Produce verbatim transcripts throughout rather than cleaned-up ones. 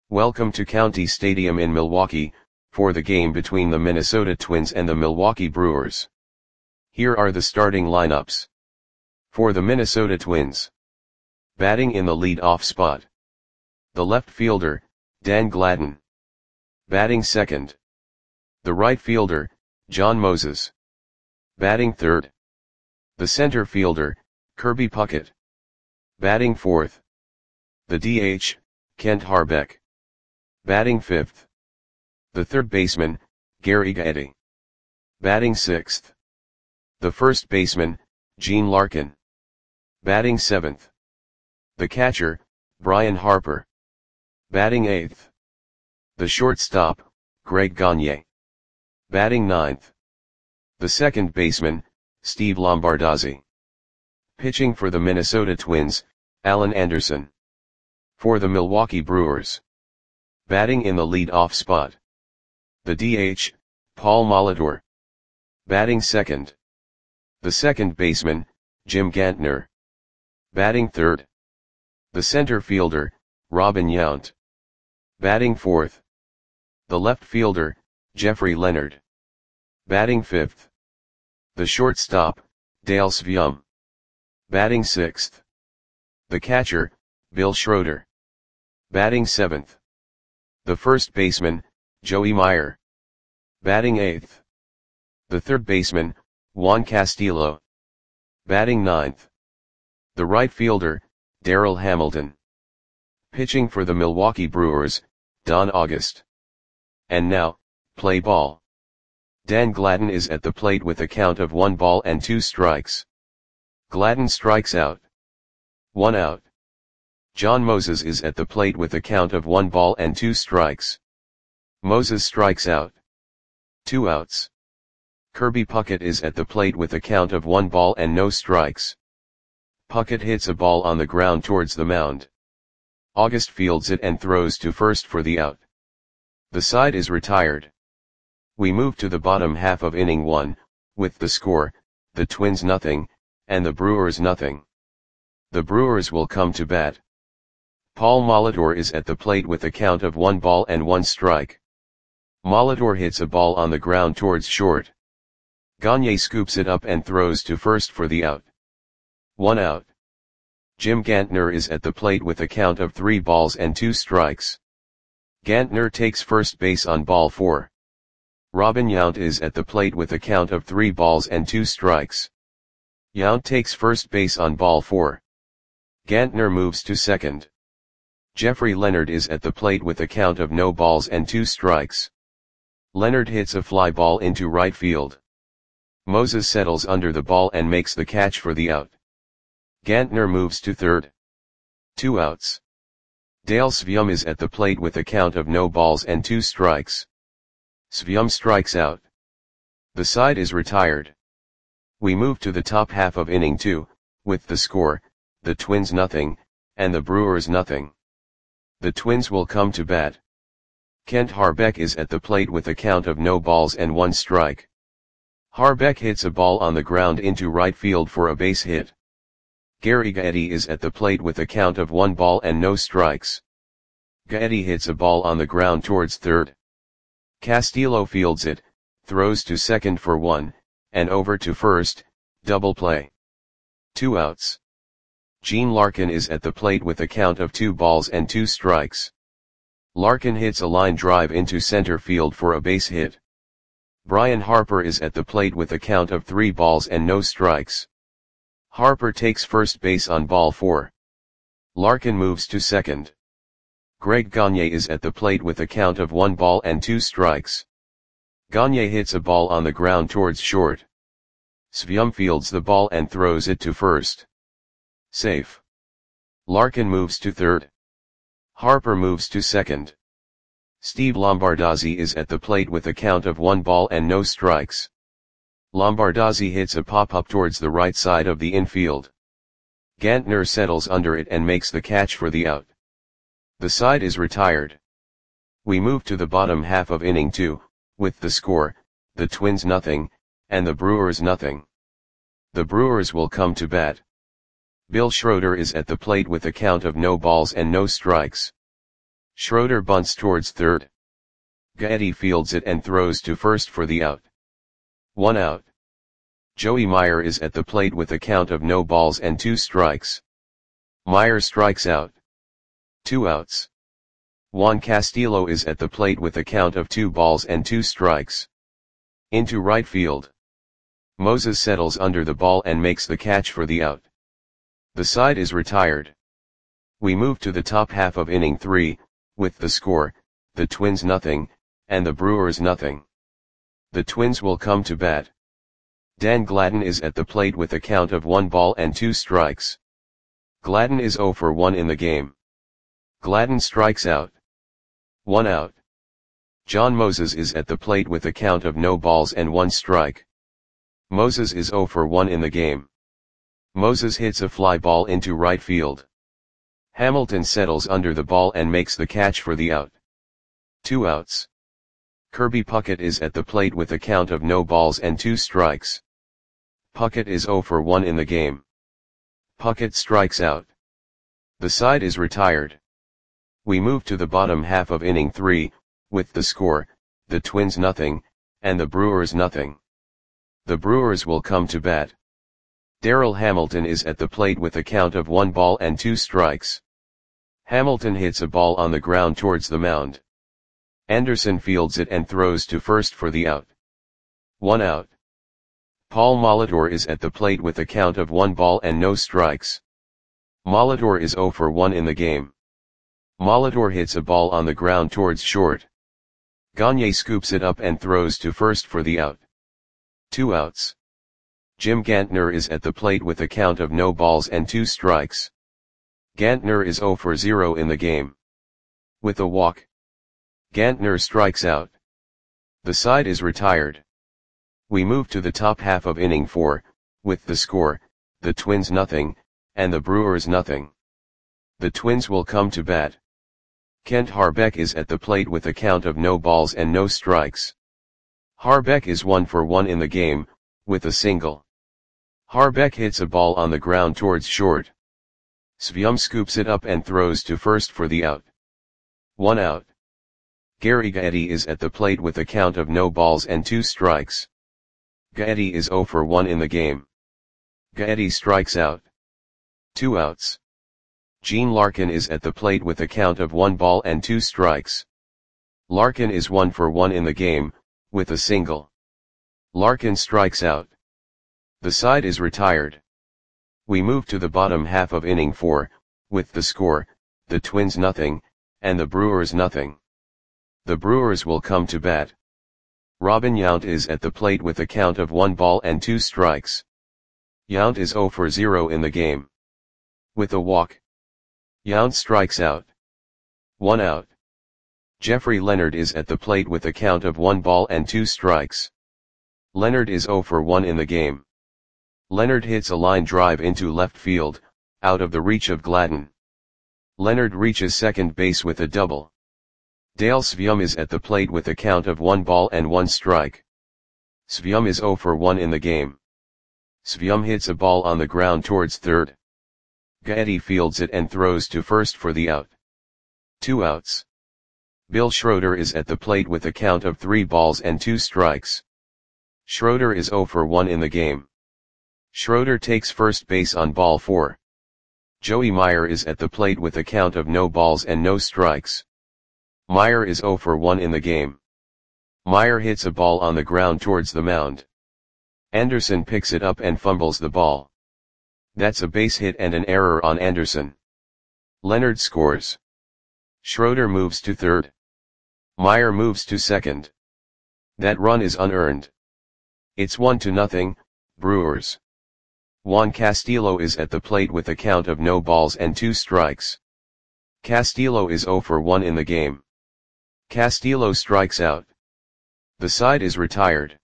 Welcome to County Stadium in Milwaukee, for the game between the Minnesota Twins and the Milwaukee Brewers. Here are the starting lineups. For the Minnesota Twins. Batting in the lead-off spot. The left fielder, Dan Gladden. Batting second. The right fielder, John Moses. Batting third. The center fielder, Kirby Puckett. Batting fourth. The D H, Kent Hrbek. Batting fifth. The third baseman, Gary Gaetti. Batting sixth. The first baseman, Gene Larkin. Batting seventh. The catcher, Brian Harper. Batting eighth. The shortstop, Greg Gagne. Batting ninth. The second baseman, Steve Lombardozzi. Pitching for the Minnesota Twins, Alan Anderson. For the Milwaukee Brewers. Batting in the lead-off spot. The D H, Paul Molitor. Batting second. The second baseman, Jim Gantner. Batting third. The center fielder, Robin Yount. Batting fourth. The left fielder, Jeffrey Leonard. Batting fifth. The shortstop, Dale Sveum. Batting sixth. The catcher, Bill Schroeder. Batting seventh. The first baseman, Joey Meyer. Batting eighth. The third baseman, Juan Castillo. Batting ninth. The right fielder, Darryl Hamilton. Pitching for the Milwaukee Brewers, Don August. And now, play ball. Dan Gladden is at the plate with a count of one ball and two strikes. Gladden strikes out. One out. John Moses is at the plate with a count of one ball and two strikes. Moses strikes out. Two outs. Kirby Puckett is at the plate with a count of one ball and no strikes. Puckett hits a ball on the ground towards the mound. August fields it and throws to first for the out. The side is retired. We move to the bottom half of inning one, with the score, the Twins nothing, and the Brewers nothing. The Brewers will come to bat. Paul Molitor is at the plate with a count of one ball and one strike. Molitor hits a ball on the ground towards short. Gagne scoops it up and throws to first for the out. One out. Jim Gantner is at the plate with a count of three balls and two strikes. Gantner takes first base on ball four. Robin Yount is at the plate with a count of three balls and two strikes. Yount takes first base on ball four. Gantner moves to second. Jeffrey Leonard is at the plate with a count of no balls and two strikes. Leonard hits a fly ball into right field. Moses settles under the ball and makes the catch for the out. Gantner moves to third. Two outs. Dale Sveum is at the plate with a count of no balls and two strikes. Sveum strikes out. The side is retired. We move to the top half of inning two, with the score, the Twins nothing, and the Brewers nothing. The Twins will come to bat. Kent Hrbek is at the plate with a count of no balls and one strike. Hrbek hits a ball on the ground into right field for a base hit. Gary Gaetti is at the plate with a count of one ball and no strikes. Gaetti hits a ball on the ground towards third. Castillo fields it, throws to second for one, and over to first, double play. Two outs. Gene Larkin is at the plate with a count of two balls and two strikes. Larkin hits a line drive into center field for a base hit. Brian Harper is at the plate with a count of three balls and no strikes. Harper takes first base on ball four. Larkin moves to second. Greg Gagne is at the plate with a count of one ball and two strikes. Gagne hits a ball on the ground towards short. Sveum fields the ball and throws it to first. Safe. Larkin moves to third. Harper moves to second. Steve Lombardozzi is at the plate with a count of one ball and no strikes. Lombardozzi hits a pop-up towards the right side of the infield. Gantner settles under it and makes the catch for the out. The side is retired. We move to the bottom half of inning two, with the score, the Twins nothing, and the Brewers nothing. The Brewers will come to bat. Bill Schroeder is at the plate with a count of no balls and no strikes. Schroeder bunts towards third. Gaetti fields it and throws to first for the out. One out. Joey Meyer is at the plate with a count of no balls and two strikes. Meyer strikes out. Two outs. Juan Castillo is at the plate with a count of two balls and two strikes. Into right field. Moses settles under the ball and makes the catch for the out. The side is retired. We move to the top half of inning three, with the score, the Twins nothing, and the Brewers nothing. The Twins will come to bat. Dan Gladden is at the plate with a count of one ball and two strikes. Gladden is oh for one in the game. Gladden strikes out. One out. John Moses is at the plate with a count of no balls and one strike. Moses is oh for one in the game. Moses hits a fly ball into right field. Hamilton settles under the ball and makes the catch for the out. Two outs. Kirby Puckett is at the plate with a count of no balls and two strikes. Puckett is oh for one in the game. Puckett strikes out. The side is retired. We move to the bottom half of inning three, with the score, the Twins nothing, and the Brewers nothing. The Brewers will come to bat. Darrell Hamilton is at the plate with a count of one ball and two strikes. Hamilton hits a ball on the ground towards the mound. Anderson fields it and throws to first for the out. One out. Paul Molitor is at the plate with a count of one ball and no strikes. Molitor is oh for one in the game. Molitor hits a ball on the ground towards short. Gagne scoops it up and throws to first for the out. Two outs. Jim Gantner is at the plate with a count of no balls and two strikes. Gantner is oh for zero in the game. With a walk. Gantner strikes out. The side is retired. We move to the top half of inning four, with the score, the Twins nothing, and the Brewers nothing. The Twins will come to bat. Kent Harbeck is at the plate with a count of no balls and no strikes. Harbeck is one for one in the game, with a single. Harbeck hits a ball on the ground towards short. Svium scoops it up and throws to first for the out. One out. Gary Gaetti is at the plate with a count of no balls and two strikes. Gaetti is oh for one in the game. Gaetti strikes out. Two outs. Gene Larkin is at the plate with a count of one ball and two strikes. Larkin is one for one in the game, with a single. Larkin strikes out. The side is retired. We move to the bottom half of inning four, with the score, the Twins nothing, and the Brewers nothing. The Brewers will come to bat. Robin Yount is at the plate with a count of one ball and two strikes. Yount is oh for zero in the game. With a walk. Yount strikes out. One out. Jeffrey Leonard is at the plate with a count of one ball and two strikes. Leonard is oh for one in the game. Leonard hits a line drive into left field, out of the reach of Gladden. Leonard reaches second base with a double. Dale Svium is at the plate with a count of one ball and one strike. Svium is oh for one in the game. Svium hits a ball on the ground towards third. Gaetti fields it and throws to first for the out. Two outs. Bill Schroeder is at the plate with a count of three balls and two strikes. Schroeder is oh for one in the game. Schroeder takes first base on ball four. Joey Meyer is at the plate with a count of no balls and no strikes. Meyer is oh for one in the game. Meyer hits a ball on the ground towards the mound. Anderson picks it up and fumbles the ball. That's a base hit and an error on Anderson. Leonard scores. Schroeder moves to third. Meyer moves to second. That run is unearned. It's one to nothing, Brewers. Juan Castillo is at the plate with a count of no balls and two strikes. Castillo is oh for one in the game. Castillo strikes out. The side is retired.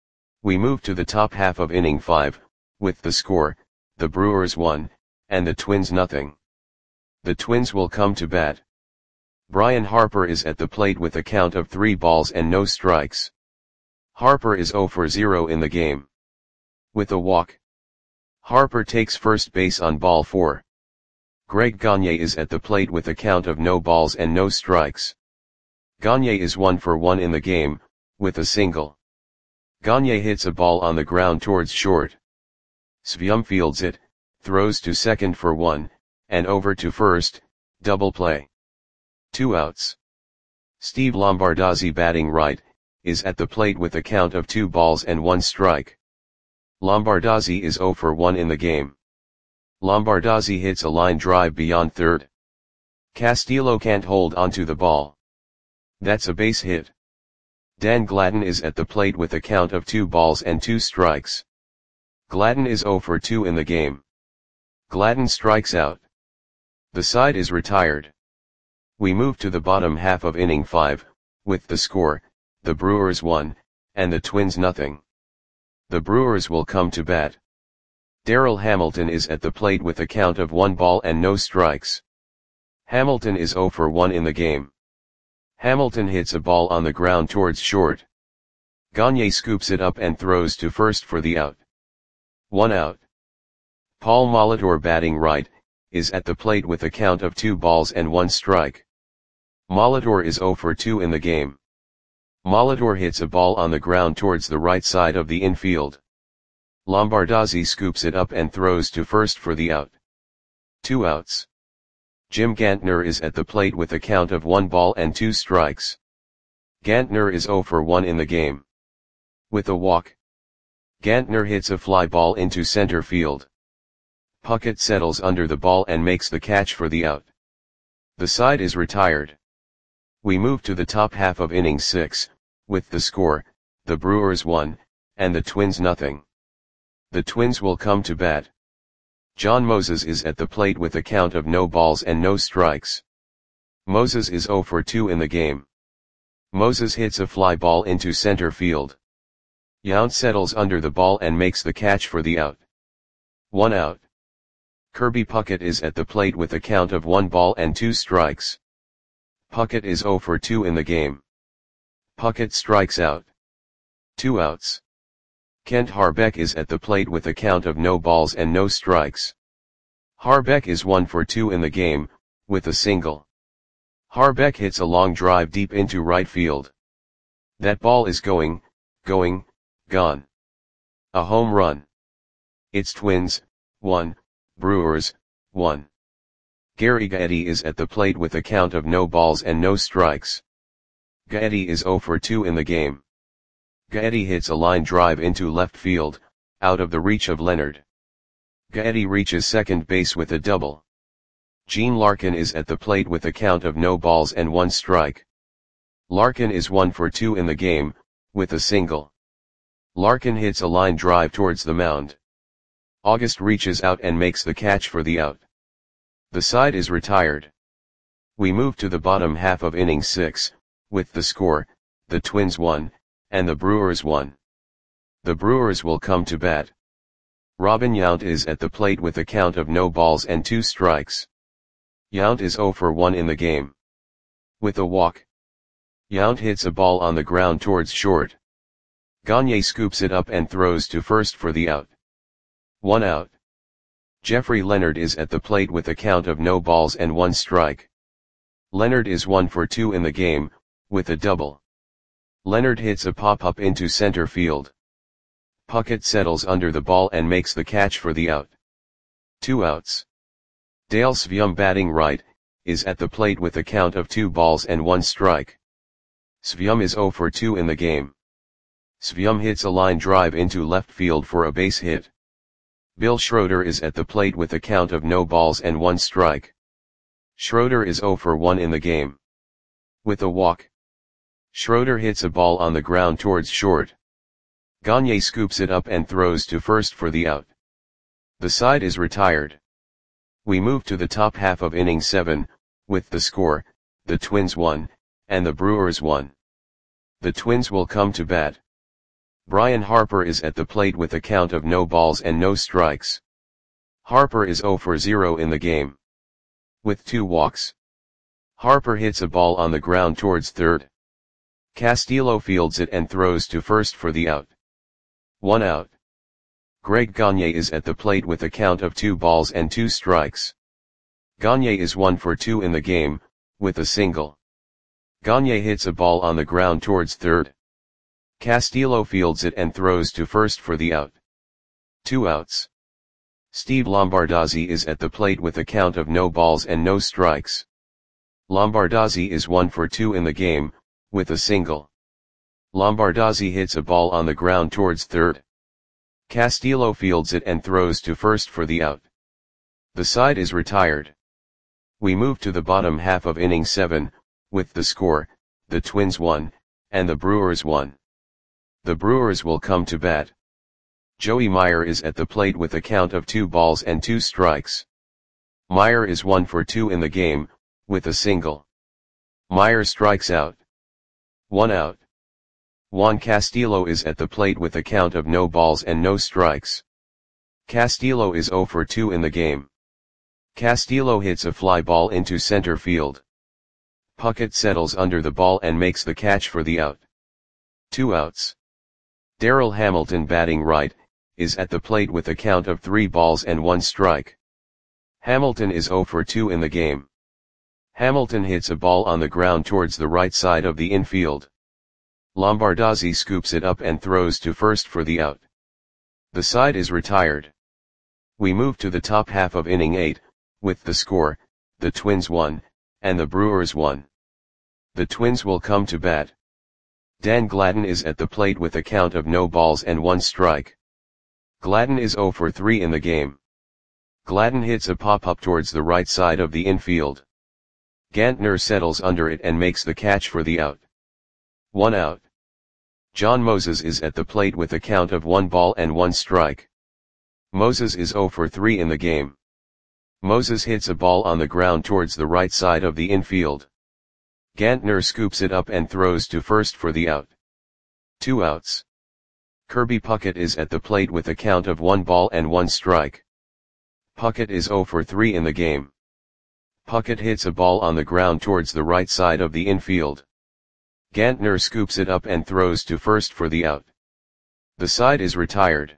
We move to the top half of inning five, with the score, the Brewers one, and the Twins nothing. The Twins will come to bat. Brian Harper is at the plate with a count of three balls and no strikes. Harper is oh for zero in the game. With a walk. Harper takes first base on ball four. Greg Gagne is at the plate with a count of no balls and no strikes. Gagne is one for one in the game, with a single. Gagne hits a ball on the ground towards short. Svyum fields it, throws to second for one, and over to first, double play. Two outs. Steve Lombardozzi, batting right, is at the plate with a count of two balls and one strike. Lombardozzi is zero for one in the game. Lombardozzi hits a line drive beyond third. Castillo can't hold onto the ball. That's a base hit. Dan Gladden is at the plate with a count of two balls and two strikes. Gladden is zero for two in the game. Gladden strikes out. The side is retired. We move to the bottom half of inning five, with the score, the Brewers one, and the Twins nothing. The Brewers will come to bat. Darryl Hamilton is at the plate with a count of one ball and no strikes. Hamilton is zero for one in the game. Hamilton hits a ball on the ground towards short. Gagne scoops it up and throws to first for the out. One out. Paul Molitor, batting right, is at the plate with a count of two balls and one strike. Molitor is zero for two in the game. Molitor hits a ball on the ground towards the right side of the infield. Lombardozzi scoops it up and throws to first for the out. Two outs. Jim Gantner is at the plate with a count of one ball and two strikes. Gantner is zero for one in the game. With a walk. Gantner hits a fly ball into center field. Puckett settles under the ball and makes the catch for the out. The side is retired. We move to the top half of inning six, with the score, the Brewers one, and the Twins nothing. The Twins will come to bat. John Moses is at the plate with a count of no balls and no strikes. Moses is zero for two in the game. Moses hits a fly ball into center field. Yount settles under the ball and makes the catch for the out. One out. Kirby Puckett is at the plate with a count of one ball and two strikes. Puckett is zero for two in the game. Puckett strikes out. Two outs. Kent Harbeck is at the plate with a count of no balls and no strikes. Harbeck is one for two in the game, with a single. Harbeck hits a long drive deep into right field. That ball is going, going, gone. A home run. It's Twins, one, Brewers, one. Gary Gaetti is at the plate with a count of no balls and no strikes. Gaetti is zero for two in the game. Gaetti hits a line drive into left field, out of the reach of Leonard. Gaetti reaches second base with a double. Gene Larkin is at the plate with a count of no balls and one strike. Larkin is one for two in the game, with a single. Larkin hits a line drive towards the mound. August reaches out and makes the catch for the out. The side is retired. We move to the bottom half of inning six, with the score, the Twins one, and the Brewers one. The Brewers will come to bat. Robin Yount is at the plate with a count of no balls and two strikes. Yount is zero for one in the game. With a walk. Yount hits a ball on the ground towards short. Gagne scoops it up and throws to first for the out. One out. Jeffrey Leonard is at the plate with a count of no balls and one strike. Leonard is one for two in the game, with a double. Leonard hits a pop-up into center field. Puckett settles under the ball and makes the catch for the out. Two outs. Dale Svyum, batting right, is at the plate with a count of two balls and one strike. Svyum is zero for two in the game. Svyum hits a line drive into left field for a base hit. Bill Schroeder is at the plate with a count of no balls and one strike. Schroeder is zero for one in the game. With a walk. Schroeder hits a ball on the ground towards short. Gagne scoops it up and throws to first for the out. The side is retired. We move to the top half of inning seven, with the score, the Twins one, and the Brewers one. The Twins will come to bat. Brian Harper is at the plate with a count of no balls and no strikes. Harper is zero for zero in the game. With two walks. Harper hits a ball on the ground towards third. Castillo fields it and throws to first for the out. One out. Greg Gagne is at the plate with a count of two balls and two strikes. Gagne is one for two in the game, with a single. Gagne hits a ball on the ground towards third. Castillo fields it and throws to first for the out. Two outs. Steve Lombardozzi is at the plate with a count of no balls and no strikes. Lombardozzi is one for two in the game, with a single. Lombardozzi hits a ball on the ground towards third. Castillo fields it and throws to first for the out. The side is retired. We move to the bottom half of inning seven, with the score, the Twins won, and the Brewers won. The Brewers will come to bat. Joey Meyer is at the plate with a count of two balls and two strikes. Meyer is one for two in the game, with a single. Meyer strikes out. One out. Juan Castillo is at the plate with a count of no balls and no strikes. Castillo is zero for two in the game. Castillo hits a fly ball into center field. Puckett settles under the ball and makes the catch for the out. Two outs. Darrell Hamilton, batting right, is at the plate with a count of three balls and one strike. Hamilton is zero for two in the game. Hamilton hits a ball on the ground towards the right side of the infield. Lombardozzi scoops it up and throws to first for the out. The side is retired. We move to the top half of inning eight, with the score, the Twins won, and the Brewers won. The Twins will come to bat. Dan Gladden is at the plate with a count of no balls and one strike. Gladden is zero for three in the game. Gladden hits a pop-up towards the right side of the infield. Gantner settles under it and makes the catch for the out. One out. John Moses is at the plate with a count of one ball and one strike. Moses is zero for three in the game. Moses hits a ball on the ground towards the right side of the infield. Gantner scoops it up and throws to first for the out. Two outs. Kirby Puckett is at the plate with a count of one ball and one strike. Puckett is zero for three in the game. Puckett hits a ball on the ground towards the right side of the infield. Gantner scoops it up and throws to first for the out. The side is retired.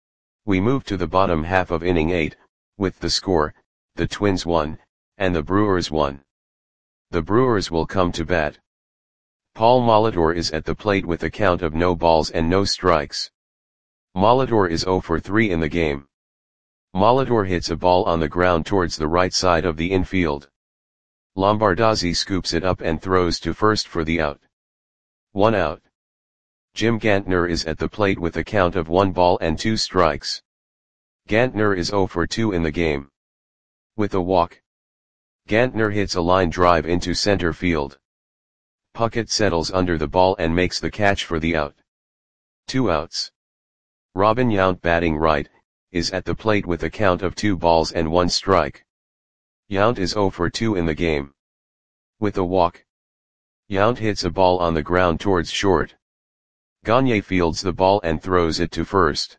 We move to the bottom half of inning eight, with the score, the Twins won, and the Brewers won. The Brewers will come to bat. Paul Molitor is at the plate with a count of no balls and no strikes. Molitor is zero for three in the game. Molitor hits a ball on the ground towards the right side of the infield. Lombardozzi scoops it up and throws to first for the out. One out. Jim Gantner is at the plate with a count of one ball and two strikes. Gantner is zero for two in the game. With a walk. Gantner hits a line drive into center field. Puckett settles under the ball and makes the catch for the out. Two outs. Robin Yount, batting right, is at the plate with a count of two balls and one strike. Yount is zero for two in the game. With a walk. Yount hits a ball on the ground towards short. Gagne fields the ball and throws it to first.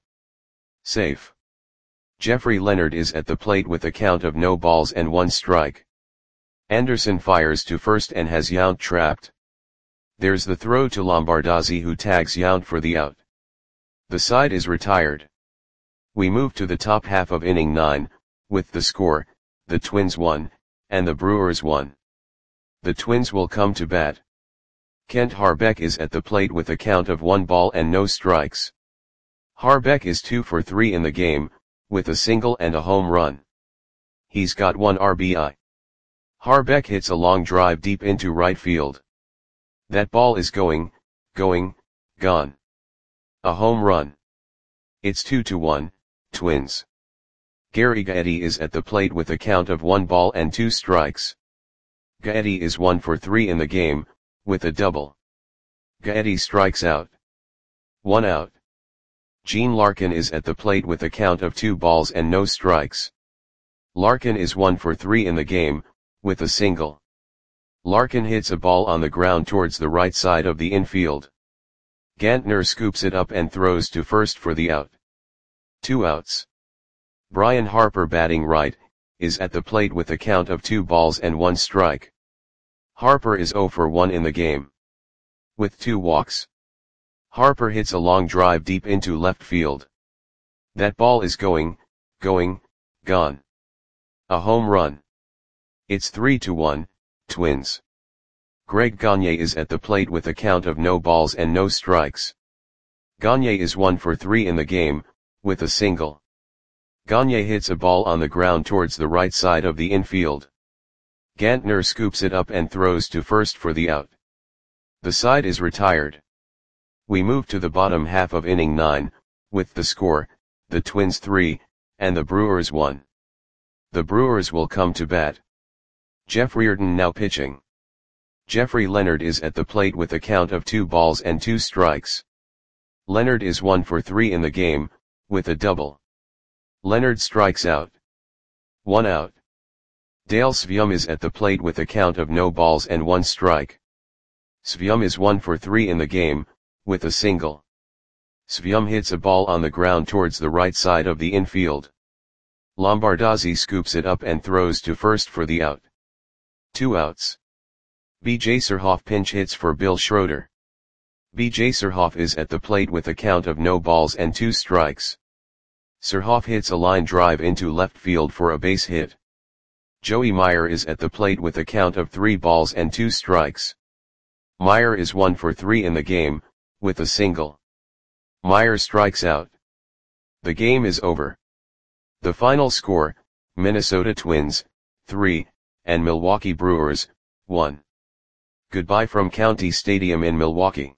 Safe. Jeffrey Leonard is at the plate with a count of no balls and one strike. Anderson fires to first and has Yount trapped. There's the throw to Lombardozzi, who tags Yount for the out. The side is retired. We move to the top half of inning nine, with the score, the Twins won, and the Brewers won. The Twins will come to bat. Kent Harbeck is at the plate with a count of one ball and no strikes. Harbeck is two for three in the game, with a single and a home run. He's got one R B I. Harbeck hits a long drive deep into right field. That ball is going, going, gone. A home run. It's two to one, Twins. Gary Gaetti is at the plate with a count of one ball and two strikes. Gaetti is one for three in the game, with a double. Gaetti strikes out. One out. Gene Larkin is at the plate with a count of two balls and no strikes. Larkin is one for three in the game, with a single. Larkin hits a ball on the ground towards the right side of the infield. Gantner scoops it up and throws to first for the out. Two outs. Brian Harper, batting right, is at the plate with a count of two balls and one strike. Harper is zero for one in the game. With two walks. Harper hits a long drive deep into left field. That ball is going, going, gone. A home run. It's three to one, Twins. Greg Gagne is at the plate with a count of no balls and no strikes. Gagne is one for three in the game, with a single. Gagne hits a ball on the ground towards the right side of the infield. Gantner scoops it up and throws to first for the out. The side is retired. We move to the bottom half of inning nine, with the score, the Twins three, and the Brewers one. The Brewers will come to bat. Jeff Reardon now pitching. Jeffrey Leonard is at the plate with a count of two balls and two strikes. Leonard is one for three in the game, with a double. Leonard strikes out. One out. Dale Svium is at the plate with a count of no balls and one strike. Svium is one for three in the game, with a single. Svium hits a ball on the ground towards the right side of the infield. Lombardozzi scoops it up and throws to first for the out. Two outs. B J Surhoff pinch hits for Bill Schroeder. B J Surhoff is at the plate with a count of no balls and two strikes. Surhoff hits a line drive into left field for a base hit. Joey Meyer is at the plate with a count of three balls and two strikes. Meyer is one for three in the game, with a single. Meyer strikes out. The game is over. The final score, Minnesota Twins, three, and Milwaukee Brewers, one. Goodbye from County Stadium in Milwaukee.